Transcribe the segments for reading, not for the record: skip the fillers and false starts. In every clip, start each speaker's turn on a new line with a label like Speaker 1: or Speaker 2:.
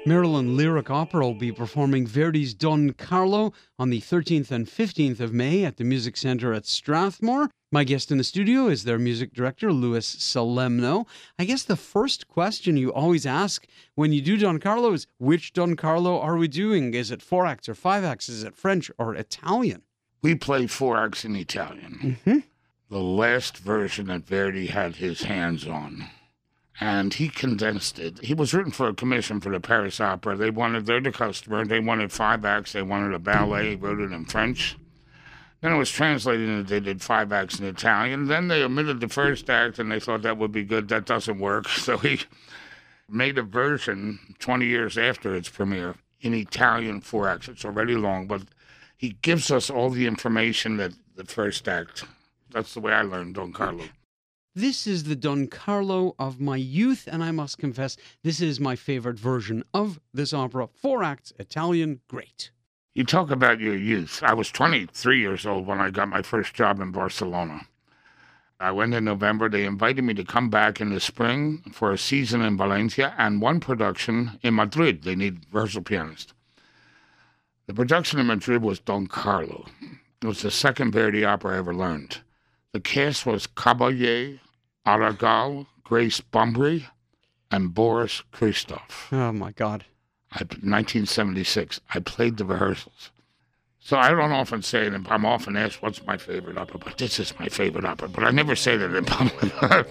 Speaker 1: Maryland Lyric Opera will be performing Verdi's Don Carlo on the 13th and 15th of May at the Music Center at Strathmore. My guest in the studio is their music director, Louis Salemno. I guess the first question you always ask when you do Don Carlo is, which Don Carlo are we doing? Is it 4 acts or 5 acts? Is it French or Italian?
Speaker 2: We play 4 acts in Italian.
Speaker 1: Mm-hmm.
Speaker 2: The last version that Verdi had his hands on. And he condensed it. He was written for a commission for the Paris Opera. They're the customer. They wanted 5 acts. They wanted a ballet. He wrote it in French. Then it was translated and they did 5 acts in Italian. Then they omitted the first act and they thought that would be good. That doesn't work. So he made a version 20 years after its premiere in Italian 4 acts. It's already long, but he gives us all the information that the first act. That's the way I learned Don Carlo.
Speaker 1: This is the Don Carlo of my youth, and I must confess, this is my favorite version of this opera. 4 acts, Italian, great.
Speaker 2: You talk about your youth. I was 23 years old when I got my first job in Barcelona. I went in November. They invited me to come back in the spring for a season in Valencia and one production in Madrid. They need rehearsal pianists. The production in Madrid was Don Carlo. It was the second Verdi opera I ever learned. The cast was Caballé, Aragao, Grace Bumbry, and Boris Christoph.
Speaker 1: Oh, my God.
Speaker 2: 1976. I played the rehearsals. So I don't often say it. I'm often asked, what's my favorite opera? But this is my favorite opera. But I never say that in public.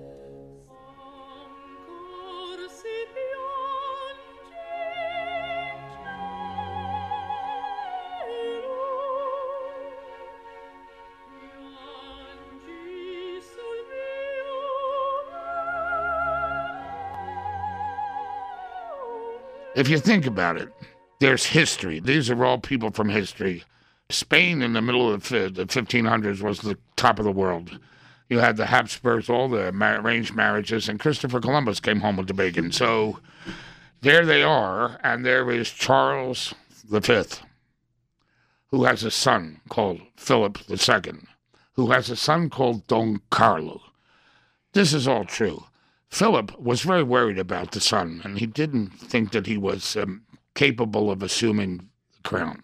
Speaker 2: If you think about it, there's history. These are all people from history. Spain in the middle of the 1500s was the top of the world. You had the Habsburgs, all the arranged marriages, and Christopher Columbus came home with the bacon. So there they are, and there is Charles V, who has a son called Philip II, who has a son called Don Carlo. This is all true. Philip was very worried about the son, and he didn't think that he was capable of assuming the crown.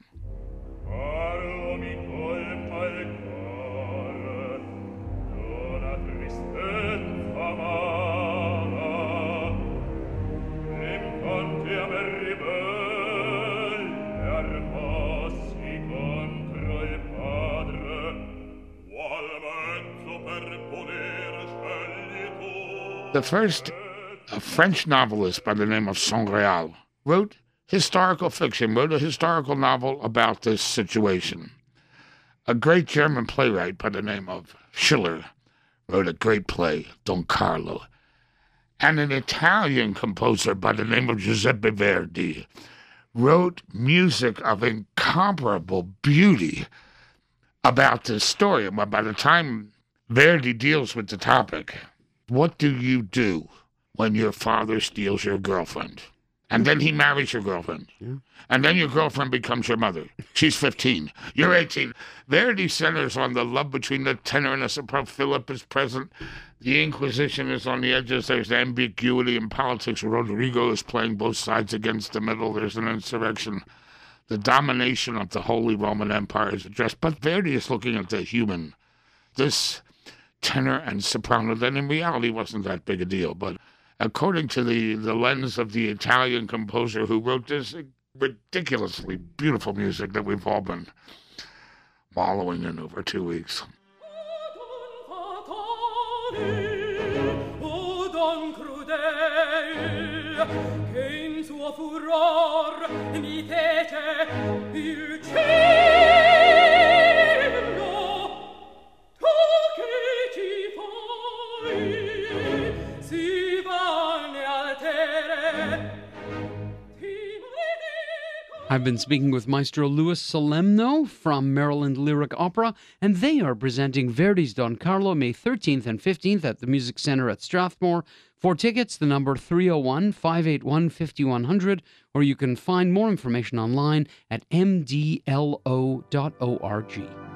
Speaker 2: The first French novelist by the name of Saint-Réal wrote historical fiction, wrote a historical novel about this situation. A great German playwright by the name of Schiller wrote a great play, Don Carlo. And an Italian composer by the name of Giuseppe Verdi wrote music of incomparable beauty about this story. But by the time Verdi deals with the topic, what do you do when your father steals your girlfriend? And then he marries your girlfriend. Yeah. And then your girlfriend becomes your mother. She's 15. You're 18. Verdi centers on the love between the tenor and the soprano. Philip is present. The Inquisition is on the edges. There's ambiguity in politics. Rodrigo is playing both sides against the middle. There's an insurrection. The domination of the Holy Roman Empire is addressed. But Verdi is looking at the human. This tenor and soprano that in reality wasn't that big a deal, but according to the lens of the Italian composer who wrote this ridiculously beautiful music that we've all been wallowing in over 2 weeks.
Speaker 1: I've been speaking with Maestro Louis Salemno from Maryland Lyric Opera, and they are presenting Verdi's Don Carlo May 13th and 15th at the Music Center at Strathmore. For tickets, the number 301-581-5100, or you can find more information online at mdlo.org.